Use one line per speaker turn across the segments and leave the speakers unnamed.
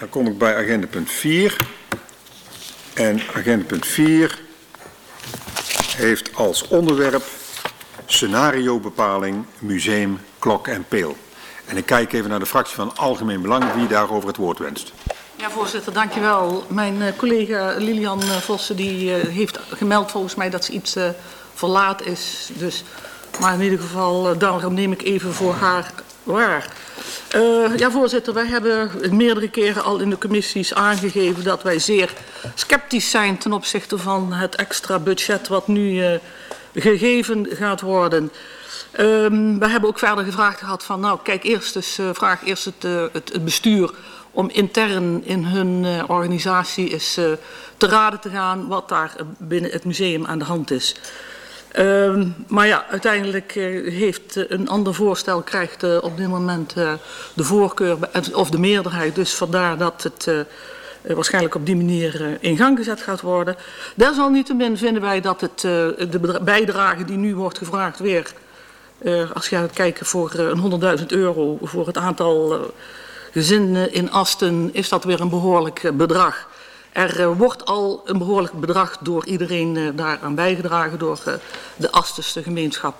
Dan kom ik bij agenda punt 4. En agenda punt 4 heeft als onderwerp scenariobepaling museum Klok en Peel. En ik kijk even naar de fractie van Algemeen Belang wie daarover het woord wenst.
Ja, voorzitter, dankjewel. Mijn collega Lilian Vossen die heeft gemeld volgens mij dat ze iets verlaat is. Dus, maar in ieder geval, daarom neem ik even voor haar waar. Ja, voorzitter, wij hebben meerdere keren al in de commissies aangegeven dat wij zeer sceptisch zijn ten opzichte van het extra budget wat nu gegeven gaat worden. We hebben ook verder gevraagd gehad van, nou kijk eerst eens, vraag eerst het bestuur om intern in hun organisatie eens te raden te gaan wat daar binnen het museum aan de hand is. Maar ja, uiteindelijk heeft een ander voorstel krijgt op dit moment de voorkeur of de meerderheid. Dus vandaar dat het waarschijnlijk op die manier in gang gezet gaat worden. Desalniettemin vinden wij dat de bijdrage die nu wordt gevraagd weer, als je gaat kijken voor €100.000 voor het aantal gezinnen in Asten, is dat weer een behoorlijk bedrag. Er wordt al een behoorlijk bedrag door iedereen daaraan bijgedragen, door de Astense gemeenschap.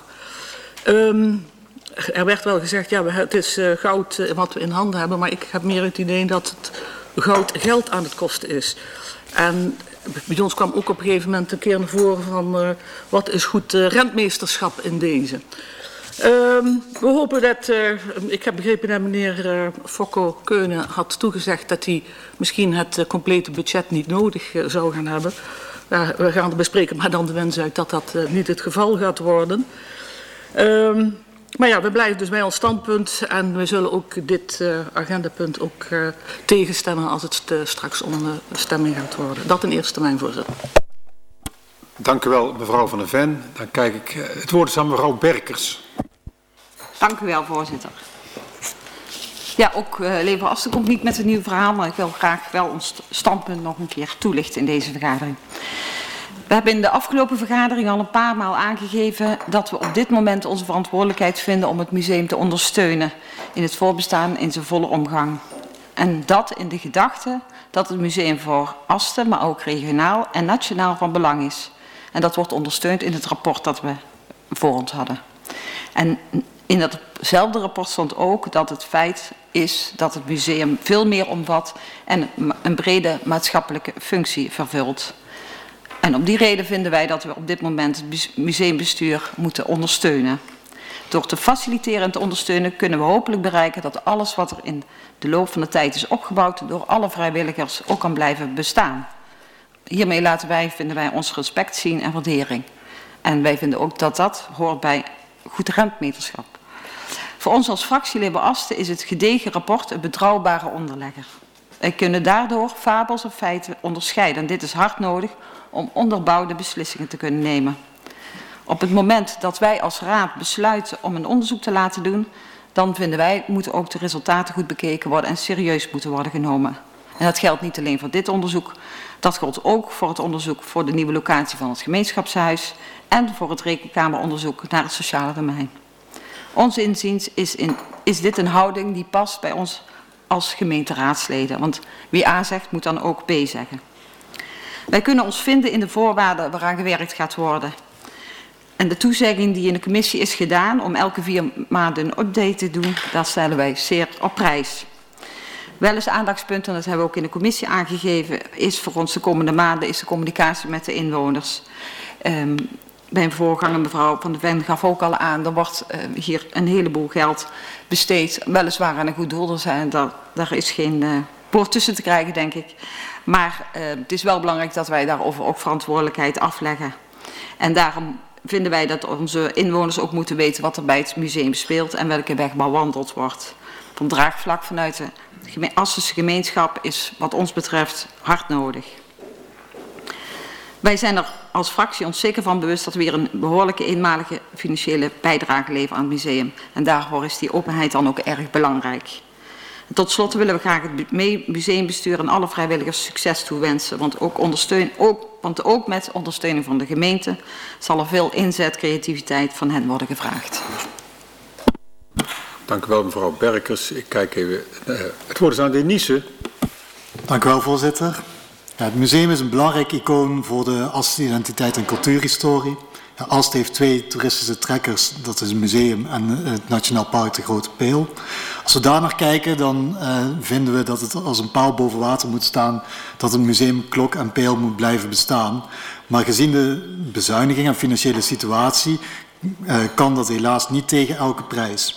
Er werd wel gezegd, ja, het is goud wat we in handen hebben, maar ik heb meer het idee dat het goud geld aan het kosten is. En bij ons kwam ook op een gegeven moment een keer naar voren van wat is goed rentmeesterschap in deze. We hopen dat, ik heb begrepen dat meneer Fokko Keunen had toegezegd dat hij misschien het complete budget niet nodig zou gaan hebben. We gaan het bespreken, maar dan de wens uit dat dat niet het geval gaat worden. Maar ja, we blijven dus bij ons standpunt en we zullen ook dit agendapunt ook tegenstemmen als het straks om stemming gaat worden. Dat in eerste termijn, voorzitter.
Dank u wel, mevrouw Van der Ven. Dan kijk ik, het woord is aan mevrouw Berkers.
Dank u wel, voorzitter. Ja, ook Lever Asten komt niet met een nieuw verhaal, maar ik wil graag wel ons standpunt nog een keer toelichten in deze vergadering. We hebben in de afgelopen vergadering al een paar maal aangegeven dat we op dit moment onze verantwoordelijkheid vinden om het museum te ondersteunen in het voorbestaan in zijn volle omgang. En dat in de gedachte dat het museum voor Asten, maar ook regionaal en nationaal van belang is. En dat wordt ondersteund in het rapport dat we voor ons hadden. En in datzelfde rapport stond ook dat het feit is dat het museum veel meer omvat en een brede maatschappelijke functie vervult. En om die reden vinden wij dat we op dit moment het museumbestuur moeten ondersteunen. Door te faciliteren en te ondersteunen kunnen we hopelijk bereiken dat alles wat er in de loop van de tijd is opgebouwd door alle vrijwilligers ook kan blijven bestaan. Hiermee laten wij, vinden wij, ons respect zien en waardering. En wij vinden ook dat dat hoort bij goed rentmeterschap. Voor ons als fractie Lever Asten is het gedegen rapport een betrouwbare onderlegger. Wij kunnen daardoor fabels of feiten onderscheiden. En dit is hard nodig om onderbouwde beslissingen te kunnen nemen. Op het moment dat wij als raad besluiten om een onderzoek te laten doen, dan vinden wij moeten ook de resultaten goed bekeken worden en serieus moeten worden genomen. En dat geldt niet alleen voor dit onderzoek, dat geldt ook voor het onderzoek voor de nieuwe locatie van het gemeenschapshuis en voor het rekenkameronderzoek naar het sociale domein. Ons inziens is dit een houding die past bij ons als gemeenteraadsleden, want wie A zegt moet dan ook B zeggen. Wij kunnen ons vinden in de voorwaarden waaraan gewerkt gaat worden. En de toezegging die in de commissie is gedaan om elke 4 maanden een update te doen, daar stellen wij zeer op prijs. Wel eens aandachtspunt, en dat hebben we ook in de commissie aangegeven, is voor ons de komende maanden is de communicatie met de inwoners. Mijn voorganger mevrouw Van der Ven gaf ook al aan, er wordt hier een heleboel geld besteed, weliswaar aan een goed doel, daar is geen poort tussen te krijgen, denk ik. Maar het is wel belangrijk dat wij daarover ook verantwoordelijkheid afleggen. En daarom vinden wij dat onze inwoners ook moeten weten wat er bij het museum speelt en welke weg bewandeld wordt. Van draagvlak vanuit de Astense gemeenschap is wat ons betreft hard nodig. Wij zijn er als fractie ons zeker van bewust dat we weer een behoorlijke eenmalige financiële bijdrage leveren aan het museum. En daarvoor is die openheid dan ook erg belangrijk. En tot slot willen we graag het museumbestuur en alle vrijwilligers succes toewensen. Want ook met ondersteuning van de gemeente zal er veel inzet, creativiteit van hen worden gevraagd.
Dank u wel, mevrouw Berkers. Ik kijk even. Het woord is aan de heer Niesen.
Dank u wel, voorzitter. Ja, het museum is een belangrijk icoon voor de Asten identiteit en cultuurhistorie. Ja, Ast heeft 2 toeristische trekkers, dat is het museum en het Nationaal Park de Grote Peel. Als we daar naar kijken, dan vinden we dat het als een paal boven water moet staan, dat het museum Klok en Peel moet blijven bestaan. Maar gezien de bezuiniging en financiële situatie kan dat helaas niet tegen elke prijs.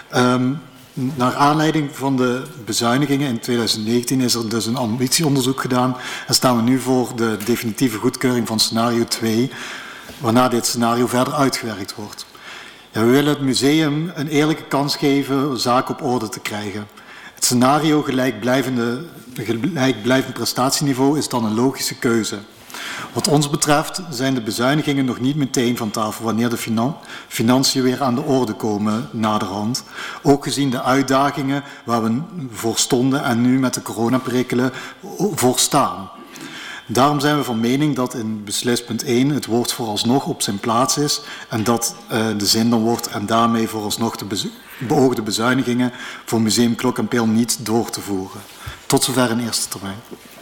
Naar aanleiding van de bezuinigingen in 2019 is er dus een ambitieonderzoek gedaan en staan we nu voor de definitieve goedkeuring van scenario 2, waarna dit scenario verder uitgewerkt wordt. Ja, we willen het museum een eerlijke kans geven zaken op orde te krijgen. Het scenario gelijkblijvend prestatieniveau is dan een logische keuze. Wat ons betreft zijn de bezuinigingen nog niet meteen van tafel wanneer de financiën weer aan de orde komen naderhand. Ook gezien de uitdagingen waar we voor stonden en nu met de coronaperikelen voor staan. Daarom zijn we van mening dat in beslispunt 1 het woord vooralsnog op zijn plaats is en dat de zin dan wordt en daarmee vooralsnog de beoogde bezuinigingen voor Museum Klok en Peel niet door te voeren. Tot zover in eerste termijn.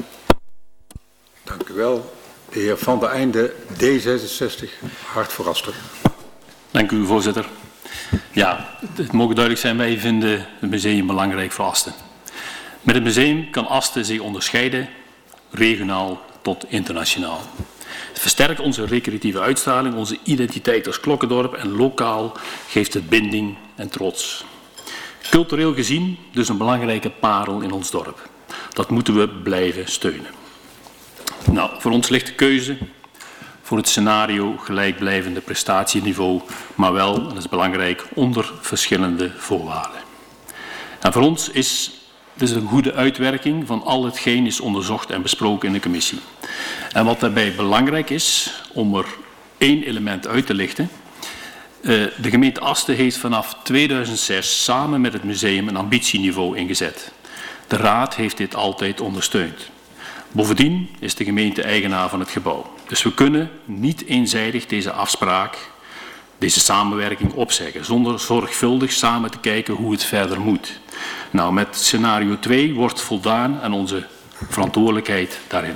Dank u wel. De heer Van der Einde, D66, Hart voor Asten.
Dank u, voorzitter. Ja, het mogen duidelijk zijn, wij vinden het museum belangrijk voor Asten. Met het museum kan Asten zich onderscheiden, regionaal tot internationaal. Het versterkt onze recreatieve uitstraling, onze identiteit als klokkendorp en lokaal geeft het binding en trots. Cultureel gezien dus een belangrijke parel in ons dorp. Dat moeten we blijven steunen. Nou, voor ons ligt de keuze voor het scenario gelijkblijvende prestatieniveau, maar wel, en dat is belangrijk, onder verschillende voorwaarden. En voor ons is dit een goede uitwerking van al hetgeen is onderzocht en besproken in de commissie. En wat daarbij belangrijk is, om er 1 element uit te lichten. De gemeente Asten heeft vanaf 2006 samen met het museum een ambitieniveau ingezet. De raad heeft dit altijd ondersteund. Bovendien is de gemeente eigenaar van het gebouw. Dus we kunnen niet eenzijdig deze afspraak, deze samenwerking opzeggen, zonder zorgvuldig samen te kijken hoe het verder moet. Nou, met scenario 2 wordt voldaan aan onze verantwoordelijkheid daarin.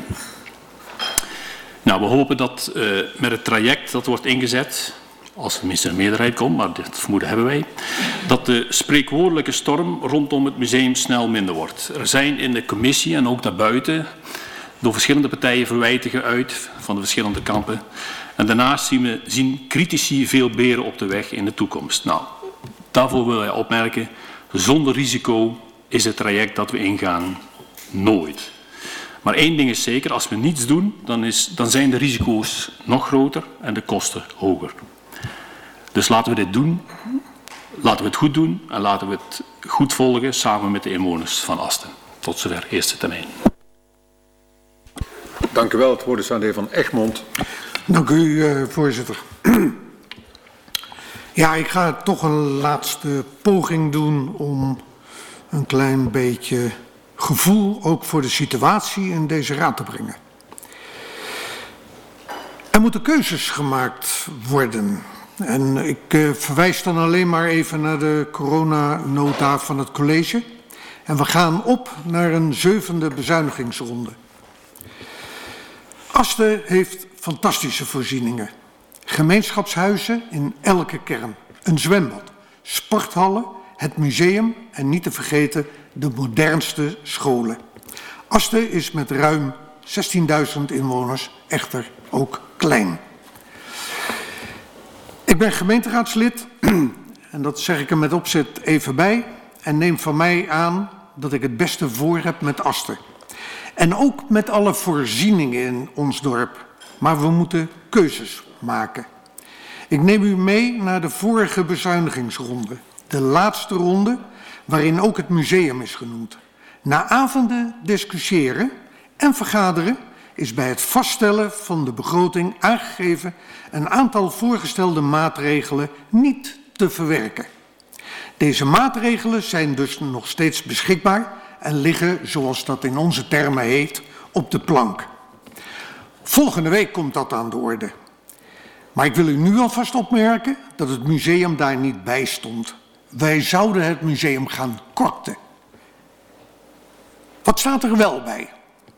Nou, we hopen dat met het traject dat wordt ingezet, als er tenminste een meerderheid komt, maar dit vermoeden hebben wij, dat de spreekwoordelijke storm rondom het museum snel minder wordt. Er zijn in de commissie en ook daarbuiten door verschillende partijen verwijten geuit van de verschillende kampen. En daarnaast zien critici veel beren op de weg in de toekomst. Nou, daarvoor willen wij opmerken, zonder risico is het traject dat we ingaan nooit. Maar 1 ding is zeker, als we niets doen, dan zijn de risico's nog groter en de kosten hoger. Dus laten we dit doen, laten we het goed doen en laten we het goed volgen samen met de inwoners van Asten. Tot zover eerste termijn.
Dank u wel. Het woord is aan de heer Van Egmond.
Dank u, voorzitter. Ja, ik ga toch een laatste poging doen om een klein beetje gevoel ook voor de situatie in deze raad te brengen. Er moeten keuzes gemaakt worden. En ik verwijs dan alleen maar even naar de coronanota van het college. En we gaan op naar een 7e bezuinigingsronde. Asten heeft fantastische voorzieningen. Gemeenschapshuizen in elke kern. Een zwembad, sporthallen, het museum en niet te vergeten de modernste scholen. Asten is met ruim 16.000 inwoners echter ook klein. Ik ben gemeenteraadslid en dat zeg ik er met opzet even bij en neem van mij aan dat ik het beste voor heb met Asten. En ook met alle voorzieningen in ons dorp. Maar we moeten keuzes maken. Ik neem u mee naar de vorige bezuinigingsronde. De laatste ronde waarin ook het museum is genoemd. Na avonden discussiëren en vergaderen is bij het vaststellen van de begroting aangegeven een aantal voorgestelde maatregelen niet te verwerken. Deze maatregelen zijn dus nog steeds beschikbaar en liggen, zoals dat in onze termen heet, op de plank. Volgende week komt dat aan de orde. Maar ik wil u nu alvast opmerken dat het museum daar niet bij stond. Wij zouden het museum gaan korten. Wat Wat staat er wel bij?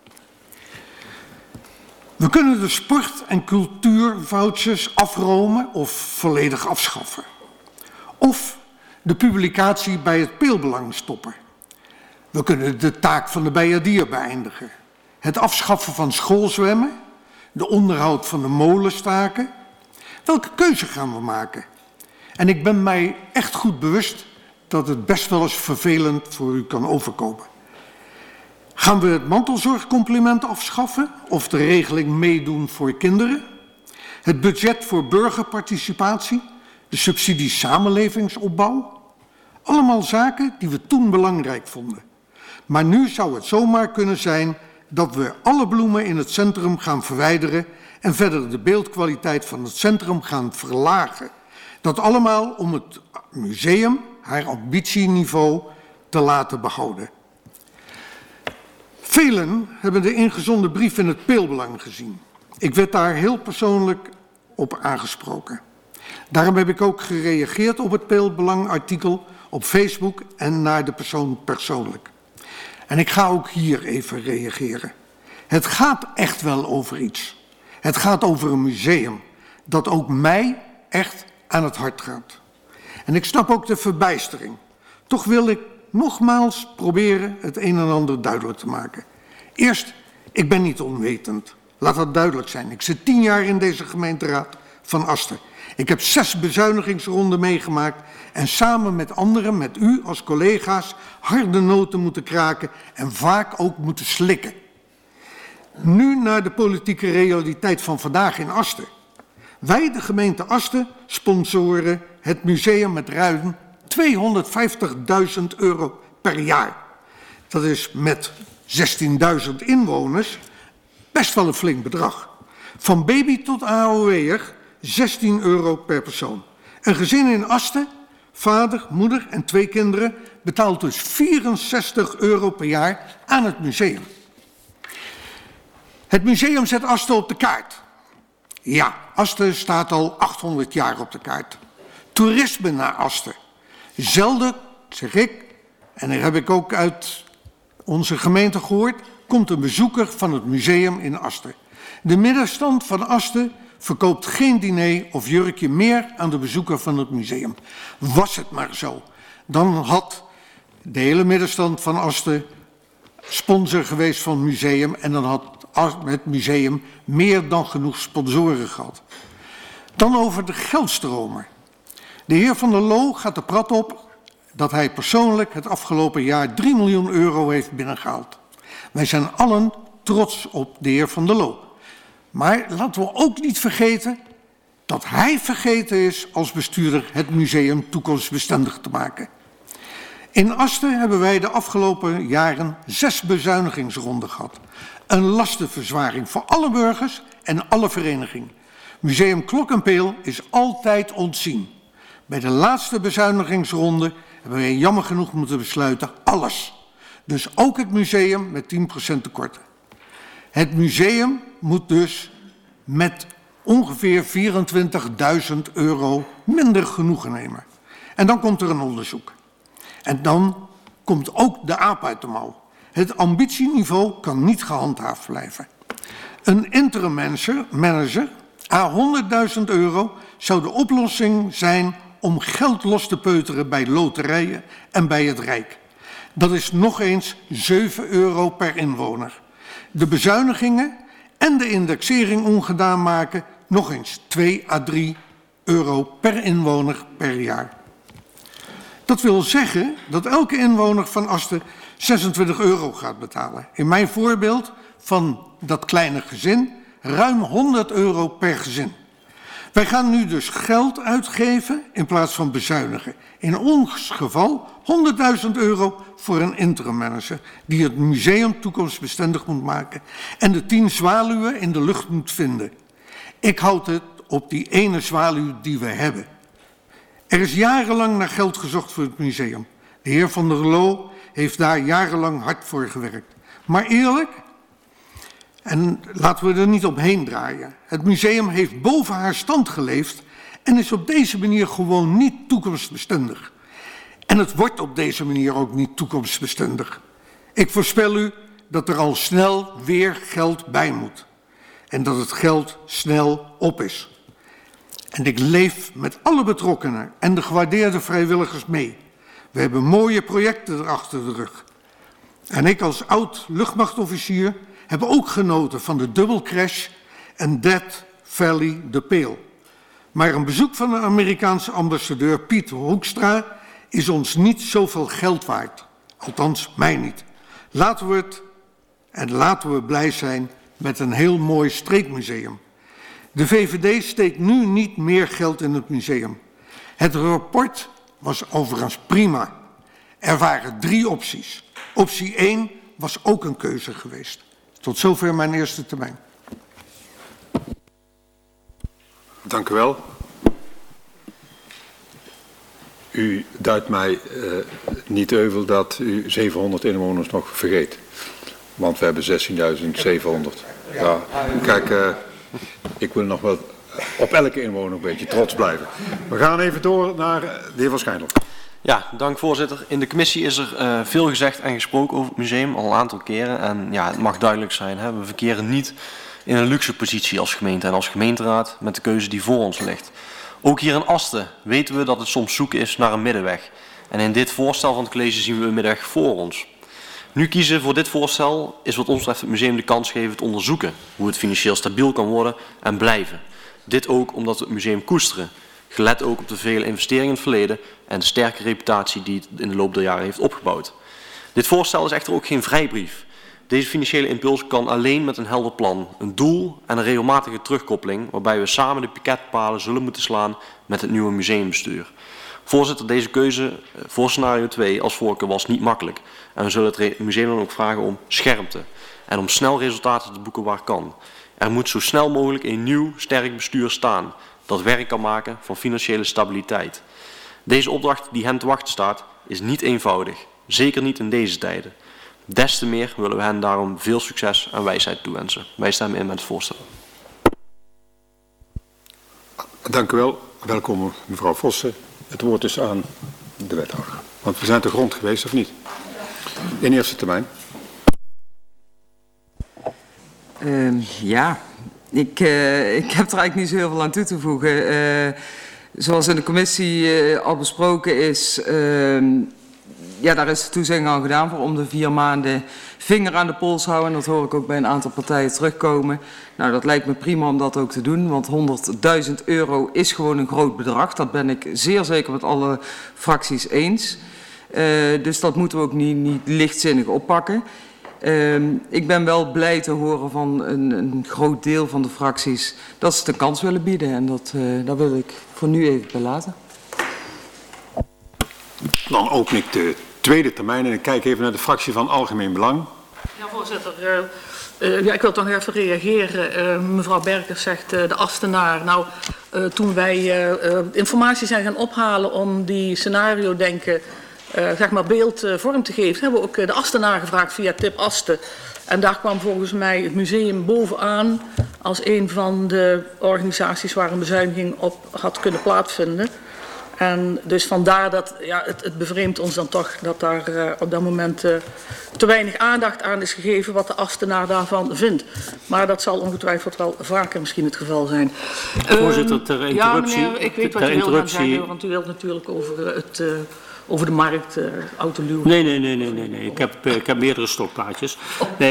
We kunnen de sport- en cultuurvouchers afromen of volledig afschaffen. Of de publicatie bij het peelbelang stoppen. We kunnen de taak van de bijaardier beëindigen. Het afschaffen van schoolzwemmen. De onderhoud van de molen staken. Welke keuze gaan we maken? En ik ben mij echt goed bewust dat het best wel eens vervelend voor u kan overkomen. Gaan we het mantelzorgcompliment afschaffen of de regeling meedoen voor kinderen? Het budget voor burgerparticipatie, de subsidie samenlevingsopbouw? Allemaal zaken die we toen belangrijk vonden. Maar nu zou het zomaar kunnen zijn dat we alle bloemen in het centrum gaan verwijderen en verder de beeldkwaliteit van het centrum gaan verlagen. Dat allemaal om het museum haar ambitieniveau te laten behouden. Velen hebben de ingezonden brief in het peelbelang gezien. Ik werd daar heel persoonlijk op aangesproken. Daarom heb ik ook gereageerd op het peelbelangartikel op Facebook en naar de persoon persoonlijk. En ik ga ook hier even reageren. Het gaat echt wel over iets. Het gaat over een museum dat ook mij echt aan het hart gaat. En ik snap ook de verbijstering. Toch wil ik nogmaals proberen het een en ander duidelijk te maken. Eerst, ik ben niet onwetend. Laat dat duidelijk zijn. Ik zit 10 jaar in deze gemeenteraad van Asten. Ik heb 6 bezuinigingsronden meegemaakt en samen met anderen, met u als collega's, harde noten moeten kraken en vaak ook moeten slikken. Nu naar de politieke realiteit van vandaag in Asten. Wij, de gemeente Asten, sponsoren het museum met ruim €250.000 per jaar. Dat is met 16.000 inwoners best wel een flink bedrag. Van baby tot AOW'er €16 per persoon. Een gezin in Asten, vader, moeder en 2 kinderen, betaalt dus €64 per jaar aan het museum. Het museum zet Asten op de kaart. Ja, Asten staat al 800 jaar op de kaart. Toerisme naar Asten. Zelden, zeg ik, en dat heb ik ook uit onze gemeente gehoord, komt een bezoeker van het museum in Asten. De middenstand van Asten verkoopt geen diner of jurkje meer aan de bezoeker van het museum. Was het maar zo. Dan had de hele middenstand van Asten sponsor geweest van het museum en dan had het museum meer dan genoeg sponsoren gehad. Dan over de geldstromen. De heer Van der Loo gaat de prat op dat hij persoonlijk het afgelopen jaar €3 miljoen heeft binnengehaald. Wij zijn allen trots op de heer Van der Loo. Maar laten we ook niet vergeten dat hij vergeten is als bestuurder het museum toekomstbestendig te maken. In Asten hebben wij de afgelopen jaren 6 bezuinigingsronden gehad. Een lastenverzwaring voor alle burgers en alle verenigingen. Museum Klok en Peel is altijd ontzien. Bij de laatste bezuinigingsronde hebben wij jammer genoeg moeten besluiten alles. Dus ook het museum met 10% tekorten. Het museum moet dus met ongeveer €24.000 minder genoegen nemen. En dan komt er een onderzoek. En dan komt ook de aap uit de mouw. Het ambitieniveau kan niet gehandhaafd blijven. Een interim manager, €100.000, zou de oplossing zijn om geld los te peuteren bij loterijen en bij het Rijk. Dat is nog eens €7 per inwoner. De bezuinigingen en de indexering ongedaan maken, nog eens €2 à €3 per inwoner per jaar. Dat wil zeggen dat elke inwoner van Asten €26 gaat betalen. In mijn voorbeeld van dat kleine gezin ruim €100 per gezin. Wij gaan nu dus geld uitgeven in plaats van bezuinigen. In ons geval €100.000 voor een interim manager die het museum toekomstbestendig moet maken en de 10 zwaluwen in de lucht moet vinden. Ik houd het op die ene zwaluw die we hebben. Er is jarenlang naar geld gezocht voor het museum. De heer Van der Loo heeft daar jarenlang hard voor gewerkt. Maar eerlijk, en laten we er niet omheen draaien, het museum heeft boven haar stand geleefd en is op deze manier gewoon niet toekomstbestendig. En het wordt op deze manier ook niet toekomstbestendig. Ik voorspel u dat er al snel weer geld bij moet. En dat het geld snel op is. En ik leef met alle betrokkenen en de gewaardeerde vrijwilligers mee. We hebben mooie projecten erachter de rug. En ik als oud luchtmachtofficier heb ook genoten van de dubbelcrash en Death Valley de Peel. Maar een bezoek van de Amerikaanse ambassadeur Piet Hoekstra is ons niet zoveel geld waard. Althans, mij niet. Laten we blij zijn met een heel mooi streekmuseum. De VVD steekt nu niet meer geld in het museum. Het rapport was overigens prima. Er waren 3 opties. Optie 1 was ook een keuze geweest. Tot zover mijn eerste termijn.
Dank u wel. U duidt mij niet euvel dat u 700 inwoners nog vergeet. Want we hebben 16.700. Ja, kijk, ik wil nog wel op elke inwoner een beetje trots blijven. We gaan even door naar de heer Van Schijndel.
Ja, dank voorzitter. In de commissie is er veel gezegd en gesproken over het museum, al een aantal keren. En ja, het mag duidelijk zijn, hè, we verkeren niet in een luxe positie als gemeente en als gemeenteraad met de keuze die voor ons ligt. Ook hier in Asten weten we dat het soms zoeken is naar een middenweg. En in dit voorstel van het college zien we een middenweg voor ons. Nu kiezen voor dit voorstel is wat ons betreft het museum de kans geven te onderzoeken hoe het financieel stabiel kan worden en blijven. Dit ook omdat we het museum koesteren, gelet ook op de vele investeringen in het verleden en de sterke reputatie die het in de loop der jaren heeft opgebouwd. Dit voorstel is echter ook geen vrijbrief. Deze financiële impuls kan alleen met een helder plan, een doel en een regelmatige terugkoppeling, waarbij we samen de piketpalen zullen moeten slaan met het nieuwe museumbestuur. Voorzitter, deze keuze voor scenario 2 als voorkeur was niet makkelijk. En we zullen het museum dan ook vragen om scherpte en om snel resultaten te boeken waar kan. Er moet zo snel mogelijk een nieuw, sterk bestuur staan dat werk kan maken van financiële stabiliteit. Deze opdracht die hen te wachten staat is niet eenvoudig, zeker niet in deze tijden. Des te meer willen we hen daarom veel succes en wijsheid toewensen. Wij stemmen in met het voorstel.
Dank u wel. Welkom mevrouw Vossen. Het woord is aan de wethouder. Want we zijn te grond geweest, of niet? In eerste termijn.
Ja, ik heb er eigenlijk niet zo heel veel aan toe te voegen. Zoals in de commissie al besproken is, ja, daar is de toezegging al gedaan voor om de 4 maanden vinger aan de pols houden. En dat hoor ik ook bij een aantal partijen terugkomen. Nou, dat lijkt me prima om dat ook te doen, want 100.000 euro is gewoon een groot bedrag. Dat ben ik zeer zeker met alle fracties eens. Dus dat moeten we ook niet lichtzinnig oppakken. Ik ben wel blij te horen van een groot deel van de fracties dat ze het een kans willen bieden. En dat wil ik voor nu even belaten.
Dan open ik de tweede termijn en ik kijk even naar de fractie van Algemeen Belang.
Ja, voorzitter. Ja, ik wil toch even reageren. Mevrouw Berkers zegt de Astenaar. Nou, toen wij informatie zijn gaan ophalen om die scenario-denken zeg maar beeld vorm te geven, hebben we ook de Astenaar gevraagd via Tip Asten. En daar kwam volgens mij het museum bovenaan als een van de organisaties waar een bezuiniging op had kunnen plaatsvinden. En dus vandaar dat ja, het bevreemdt ons dan toch dat daar op dat moment te weinig aandacht aan is gegeven wat de Astenaar daarvan vindt. Maar dat zal ongetwijfeld wel vaker misschien het geval zijn.
Voorzitter, ter interruptie.
Ja, meneer, ik weet wat u wilt gaan zeggen, want u wilt natuurlijk over de markt, autoluw.
Nee. Ik heb meerdere stokpaardjes. Nee,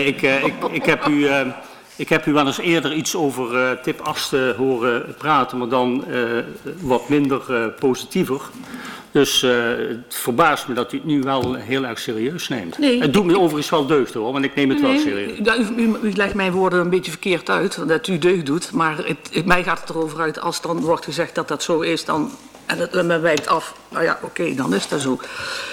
ik heb u wel eens eerder iets over Tip Asten horen praten, maar dan wat minder positiever. Dus het verbaast me dat u het nu wel heel erg serieus neemt. Nee, het doet me overigens wel deugd hoor, want ik neem het wel serieus.
Ja, u legt mijn woorden een beetje verkeerd uit, dat u deugd doet. Maar mij gaat het erover uit, als dan wordt gezegd dat dat zo is, dan, en het wijkt af. Nou ja, oké, dan is dat zo.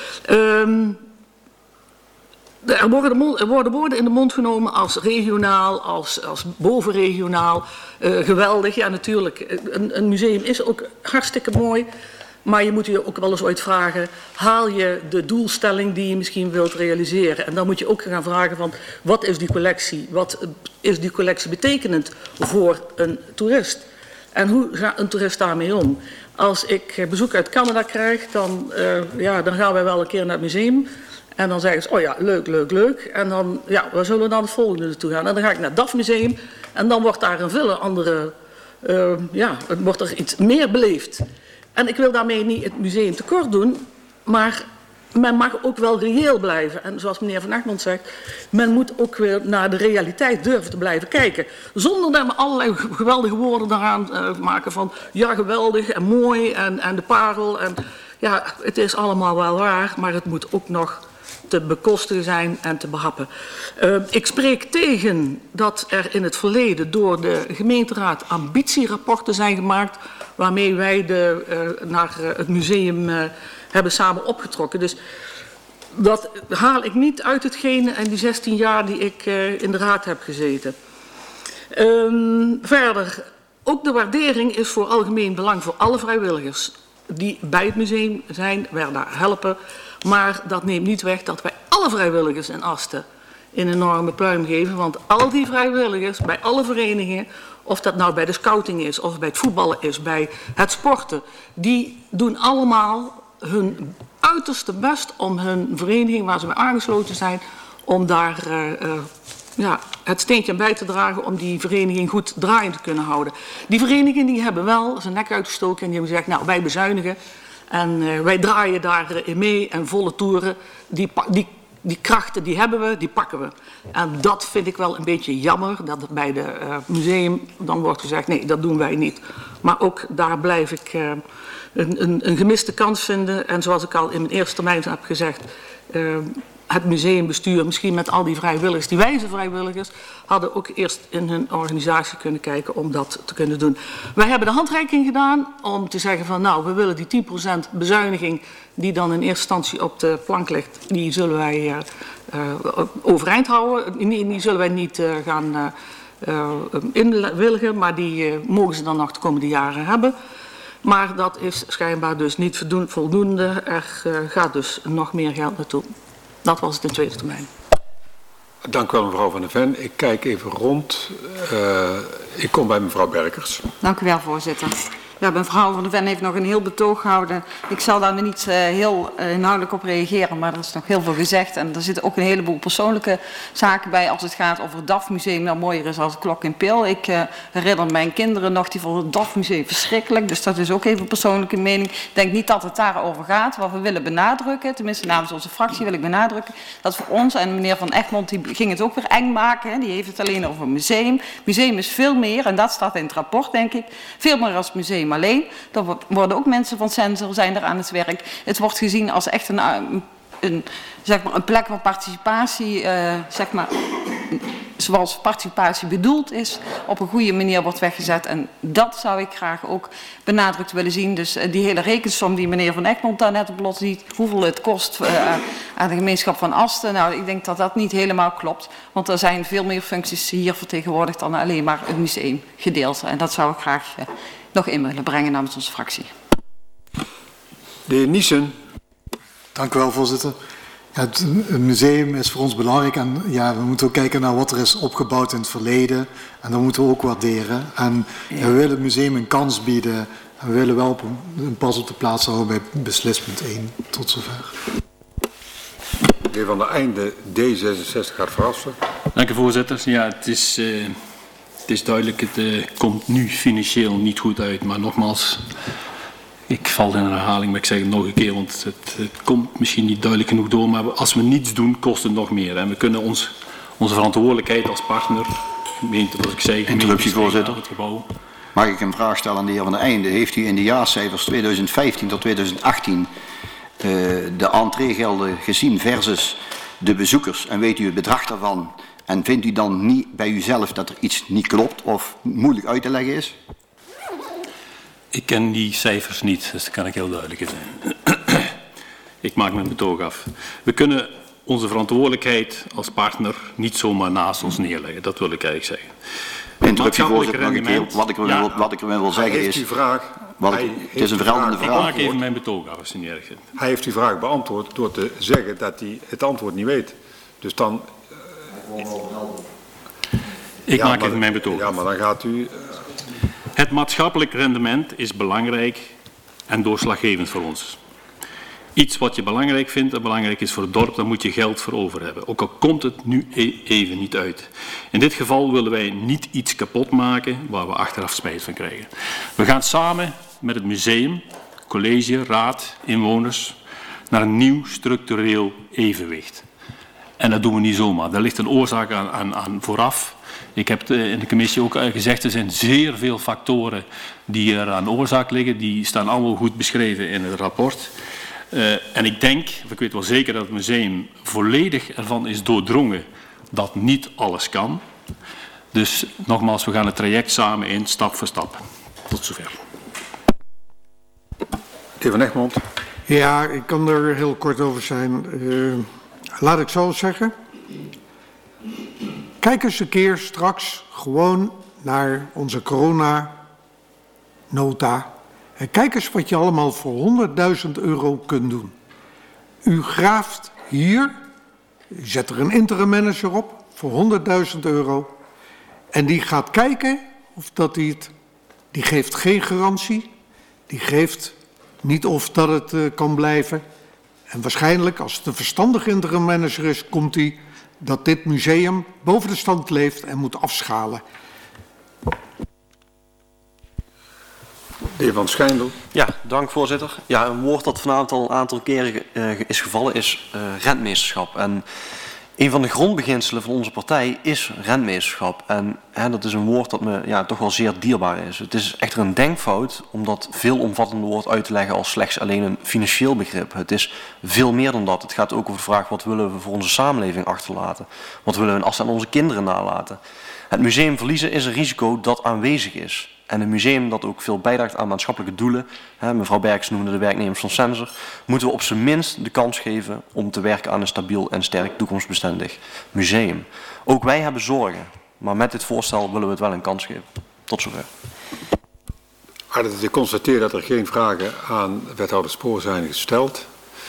Er worden woorden in de mond genomen als regionaal, als bovenregionaal. Geweldig, ja natuurlijk. Een museum is ook hartstikke mooi. Maar je moet je ook wel eens ooit vragen, haal je de doelstelling die je misschien wilt realiseren? En dan moet je ook gaan vragen van, wat is die collectie? Wat is die collectie betekenend voor een toerist? En hoe gaat een toerist daarmee om? Als ik bezoek uit Canada krijg, dan gaan wij wel een keer naar het museum. En dan zeggen ze, oh ja, leuk, leuk, leuk. En dan, ja, waar zullen we dan het volgende naartoe gaan? En dan ga ik naar het DAF-museum en dan wordt daar een veel andere, het wordt er iets meer beleefd. En ik wil daarmee niet het museum tekort doen, maar men mag ook wel reëel blijven. En zoals meneer Van Egmond zegt, men moet ook weer naar de realiteit durven te blijven kijken. Zonder dat we allerlei geweldige woorden daaraan maken van, ja, geweldig en mooi en de parel. En ja, het is allemaal wel waar, maar het moet ook nog te bekostigen zijn en te behappen. Ik spreek tegen dat er in het verleden door de gemeenteraad ambitierapporten zijn gemaakt waarmee wij naar het museum hebben samen opgetrokken. Dus dat haal ik niet uit hetgene en die 16 jaar die ik in de raad heb gezeten. Verder, ook de waardering is voor algemeen belang voor alle vrijwilligers die bij het museum zijn, daar helpen. Maar dat neemt niet weg dat wij alle vrijwilligers in Asten een enorme pluim geven. Want al die vrijwilligers bij alle verenigingen, of dat nou bij de scouting is, of bij het voetballen is, bij het sporten, die doen allemaal hun uiterste best om hun vereniging waar ze bij aangesloten zijn, om daar het steentje aan bij te dragen om die vereniging goed draaiend te kunnen houden. Die verenigingen die hebben wel zijn nek uitgestoken en die hebben gezegd, nou wij bezuinigen en wij draaien daarin mee en volle toeren. Die krachten die hebben we, die pakken we. En dat vind ik wel een beetje jammer, dat bij het museum dan wordt gezegd, nee, dat doen wij niet. Maar ook daar blijf ik een gemiste kans vinden. En zoals ik al in mijn eerste termijn heb gezegd, het museumbestuur, misschien met al die vrijwilligers, die wijze vrijwilligers, hadden ook eerst in hun organisatie kunnen kijken om dat te kunnen doen. Wij hebben de handreiking gedaan om te zeggen van nou, we willen die 10% bezuiniging die dan in eerste instantie op de plank ligt, die zullen wij overeind houden. Die zullen wij niet gaan inwilligen, maar die mogen ze dan nog de komende jaren hebben. Maar dat is schijnbaar dus niet voldoende. Er gaat dus nog meer geld naartoe. Dat was het in tweede termijn.
Dank u wel, mevrouw Van der Ven. Ik kijk even rond. Ik kom bij mevrouw Berkers.
Dank u wel, voorzitter. Ja, mevrouw Van der Ven heeft nog een heel betoog gehouden. Ik zal daar niet heel inhoudelijk op reageren, maar er is nog heel veel gezegd. En er zitten ook een heleboel persoonlijke zaken bij als het gaat over het DAF-museum. Dat mooier is als Klok in Peel. Ik herinner mijn kinderen nog, die vonden het DAF-museum verschrikkelijk. Dus dat is ook even persoonlijke mening. Ik denk niet dat het daarover gaat. Wat we willen benadrukken, tenminste namens onze fractie wil ik benadrukken, dat voor ons, en meneer Van Egmond die ging het ook weer eng maken. Hè, die heeft het alleen over een museum. Museum is veel meer, en dat staat in het rapport denk ik, veel meer als museum alleen. Er worden ook mensen van Sensor zijn er aan het werk. Het wordt gezien als echt een plek waar participatie, zoals participatie bedoeld is, op een goede manier wordt weggezet. En dat zou ik graag ook benadrukt willen zien. Dus die hele rekensom die meneer Van Egmond daar net op lot ziet, hoeveel het kost aan de gemeenschap van Asten. Nou, ik denk dat dat niet helemaal klopt. Want er zijn veel meer functies hier vertegenwoordigd dan alleen maar het museumgedeelte. En dat zou ik graag nog in willen brengen namens onze fractie.
De heer Niesen.
Dank u wel, voorzitter. Ja, het museum is voor ons belangrijk en ja, we moeten ook kijken naar wat er is opgebouwd in het verleden. En dat moeten we ook waarderen. En ja, we willen het museum een kans bieden. En we willen wel een pas op de plaats houden bij beslispunt 1. Tot zover.
De heer Van der Einde, D66 gaat verrassen.
Dank u, voorzitter. Ja, het is duidelijk, het komt nu financieel niet goed uit. Maar nogmaals, ik val in een herhaling, maar ik zeg het nog een keer, want het komt misschien niet duidelijk genoeg door. Maar als we niets doen, kost het nog meer. En we kunnen onze verantwoordelijkheid als partner, gemeente, zoals ik zei,
interruptie, voorzitter.
Het gebouw.
Mag ik een vraag stellen aan de heer Van der Einde? Heeft u in de jaarcijfers 2015 tot 2018 de entreegelden gezien versus de bezoekers en weet u het bedrag daarvan? En vindt u dan niet bij uzelf dat er iets niet klopt of moeilijk uit te leggen is?
Ik ken die cijfers niet, dus dat kan ik heel duidelijk zijn. Ik maak mijn betoog af. We kunnen onze verantwoordelijkheid als partner niet zomaar naast ons neerleggen. Dat wil ik eigenlijk zeggen.
Interruptie, voorzitter, nog een keer. Wat ik ermee wil zeggen is... Het is een verhelderde vraag.
Ik maak even mijn betoog af, als u niet erg vindt.
Hij heeft die vraag beantwoord door te zeggen dat hij het antwoord niet weet. Dus dan...
Ik maak even mijn betoog af.
Ja, maar dan gaat u...
Het maatschappelijk rendement is belangrijk en doorslaggevend voor ons. iets wat je belangrijk vindt en belangrijk is voor het dorp, daar moet je geld voor over hebben. Ook al komt het nu even niet uit. In dit geval willen wij niet iets kapot maken waar we achteraf spijt van krijgen. We gaan samen met het museum, college, raad, inwoners naar een nieuw structureel evenwicht. En dat doen we niet zomaar. Daar ligt een oorzaak aan vooraf. Ik heb in de commissie ook gezegd, er zijn zeer veel factoren die er aan oorzaak liggen. Die staan allemaal goed beschreven in het rapport. En ik denk, of ik weet wel zeker dat het museum volledig ervan is doordrongen dat niet alles kan. Dus nogmaals, we gaan het traject samen in, stap voor stap. Tot zover.
De heer Van Egmond.
Ja, ik kan er heel kort over zijn. Laat ik zo zeggen. Kijk eens een keer straks gewoon naar onze coronanota. En kijk eens wat je allemaal voor 100.000 euro kunt doen. U graaft hier, u zet er een interim manager op voor 100.000 euro. En die gaat kijken of dat hij het... Die geeft geen garantie. Die geeft niet of dat het kan blijven. En waarschijnlijk, als het een verstandige interim manager is, komt hij dat dit museum boven de stand leeft en moet afschalen.
De heer Van Schijndel.
Ja, dank voorzitter. Ja, een woord dat vanavond al een aantal keren is gevallen is rentmeesterschap. En een van de grondbeginselen van onze partij is rentmeesterschap. En dat is een woord dat me toch wel zeer dierbaar is. Het is echter een denkfout om dat veelomvattende woord uit te leggen als slechts alleen een financieel begrip. Het is veel meer dan dat. Het gaat ook over de vraag, wat willen we voor onze samenleving achterlaten? Wat willen we aan onze kinderen nalaten? Het museum verliezen is een risico dat aanwezig is. En een museum dat ook veel bijdraagt aan maatschappelijke doelen, mevrouw Berks noemde de werknemers van Sensor, moeten we op zijn minst de kans geven om te werken aan een stabiel en sterk toekomstbestendig museum. Ook wij hebben zorgen, maar met dit voorstel willen we het wel een kans geven. Tot zover.
Ik constateer dat er geen vragen aan wethouder Spoor zijn gesteld.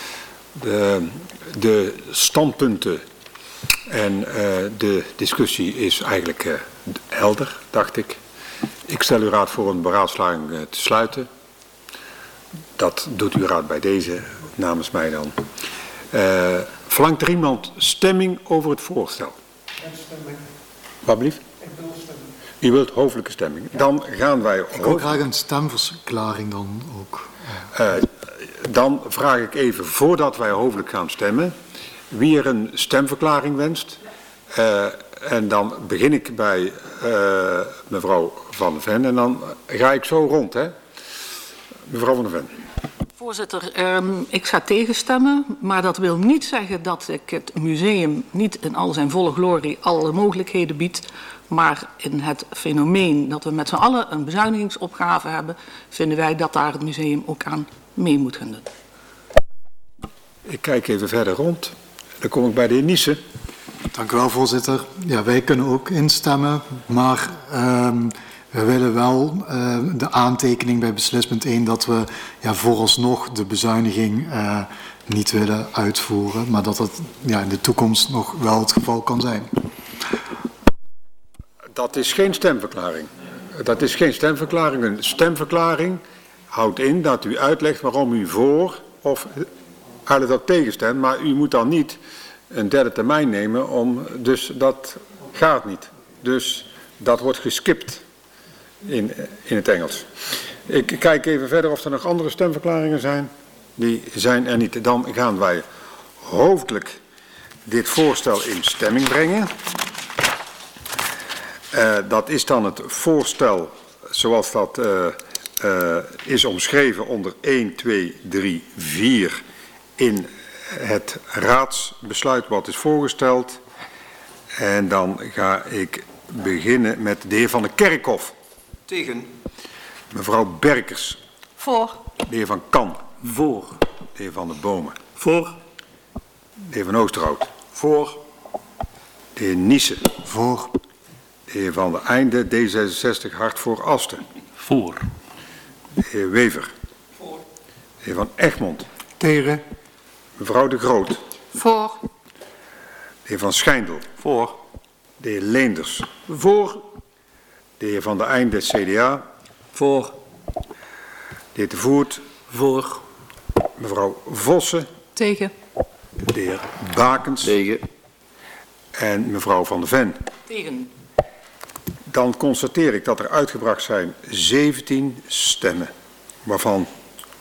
De standpunten en de discussie is eigenlijk helder, dacht ik. Ik stel uw raad voor een beraadslaging te sluiten. Dat doet uw raad bij deze, namens mij dan. Verlangt er iemand stemming over het voorstel?
Stemming.
Wat blieft?
Ik wil stemming.
U wilt hoofdelijke stemming. Dan gaan wij...
Ik wil graag een stemverklaring dan ook.
Dan vraag ik even, voordat wij hoofdelijk gaan stemmen, wie er een stemverklaring wenst. En dan begin ik bij mevrouw Van der Ven en dan ga ik zo rond, hè. Mevrouw Van der Ven.
Voorzitter, ik ga tegenstemmen, maar dat wil niet zeggen dat ik het museum niet in al zijn volle glorie alle mogelijkheden bied. Maar in het fenomeen dat we met z'n allen een bezuinigingsopgave hebben, vinden wij dat daar het museum ook aan mee moet gaan doen.
Ik kijk even verder rond. Dan kom ik bij de heer Niesen.
Dank u wel, voorzitter. Ja, wij kunnen ook instemmen, maar we willen wel de aantekening bij beslispunt 1 dat we vooralsnog de bezuiniging niet willen uitvoeren, maar dat het in de toekomst nog wel het geval kan zijn.
Dat is geen stemverklaring. Dat is geen stemverklaring. Een stemverklaring houdt in dat u uitlegt waarom u voor of dat tegenstemt, maar u moet dan niet een derde termijn nemen, dus dat gaat niet. Dus dat wordt geskipt in het Engels. Ik kijk even verder of er nog andere stemverklaringen zijn. Die zijn er niet. Dan gaan wij hoofdelijk dit voorstel in stemming brengen. Dat is dan het voorstel zoals dat is omschreven onder 1, 2, 3, 4 in het raadsbesluit wat is voorgesteld. En dan ga ik beginnen met de heer Van der Kerkhof.
Tegen.
Mevrouw Berkers.
Voor.
De heer Van Kan.
Voor.
De heer Van der Bomen.
Voor.
De heer Van Oosterhout.
Voor.
De heer Niesen.
Voor.
De heer Van der Einde, D66, Hart voor Asten.
Voor.
De heer Wever.
Voor.
De heer Van Egmond.
Tegen.
Mevrouw De Groot.
Voor.
De heer Van Schijndel.
Voor.
De heer Leenders.
Voor.
De heer Van der Einde, CDA.
Voor.
De heer De Voert.
Voor.
Mevrouw Vossen,
Tegen.
de heer Bakens
Tegen.
en mevrouw Van der Ven.
Tegen.
Dan constateer ik dat er uitgebracht zijn 17 stemmen, waarvan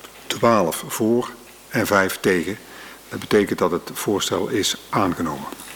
12 voor en 5 tegen. Dat betekent dat het voorstel is aangenomen.